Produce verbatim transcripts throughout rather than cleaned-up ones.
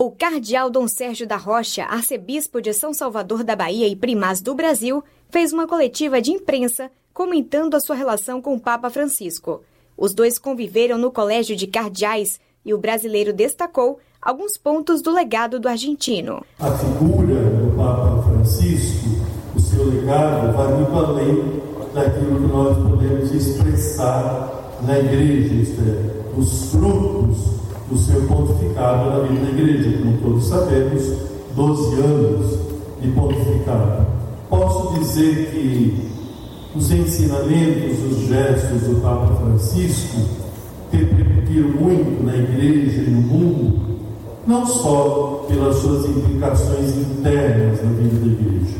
O cardeal Dom Sérgio da Rocha, arcebispo de São Salvador da Bahia e primaz do Brasil, fez uma coletiva de imprensa comentando a sua relação com o Papa Francisco. Os dois conviveram no Colégio de Cardeais e o brasileiro destacou alguns pontos do legado do argentino. A figura do Papa Francisco, o seu legado, vai muito além daquilo que nós podemos expressar na igreja, isto é, os frutos do seu pontificado na vida da igreja. Como todos sabemos, doze anos de pontificado. Posso dizer que os ensinamentos, os gestos do Papa Francisco repercutiram muito na igreja e no mundo, não só pelas suas implicações internas na vida da igreja,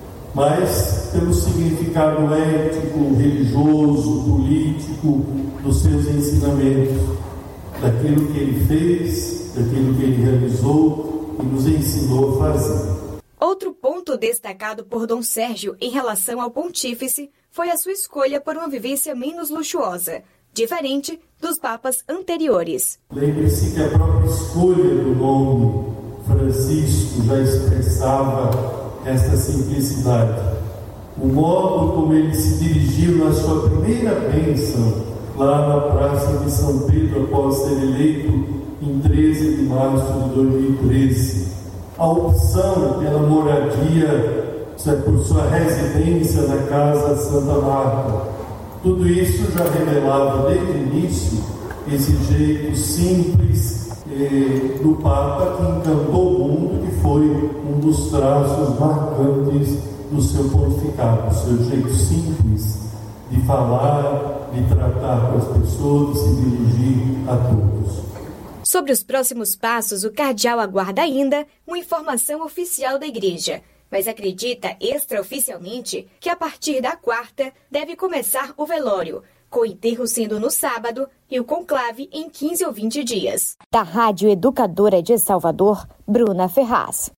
mas pelo significado ético, religioso, político dos seus ensinamentos, daquilo que ele fez, daquilo que ele realizou e nos ensinou a fazer. Outro ponto destacado por Dom Sérgio em relação ao pontífice foi a sua escolha por uma vivência menos luxuosa, diferente dos papas anteriores. Lembre-se que a própria escolha do nome Francisco já expressava esta simplicidade. O modo como ele se dirigiu na sua primeira bênção, lá na Praça de São Pedro, após ser eleito em treze de março de dois mil e treze. A opção pela moradia, por sua residência na Casa Santa Marta. Tudo isso já revelava desde o início esse jeito simples eh, do Papa que encantou o mundo, que foi um dos traços marcantes do seu pontificado, o seu jeito simples de falar, de tratar com as pessoas, de se dirigir a todos. Sobre os próximos passos, o cardeal aguarda ainda uma informação oficial da Igreja, mas acredita extraoficialmente que a partir da quarta deve começar o velório, com o enterro sendo no sábado e o conclave em quinze ou vinte dias. Da Rádio Educadora de Salvador, Bruna Ferraz.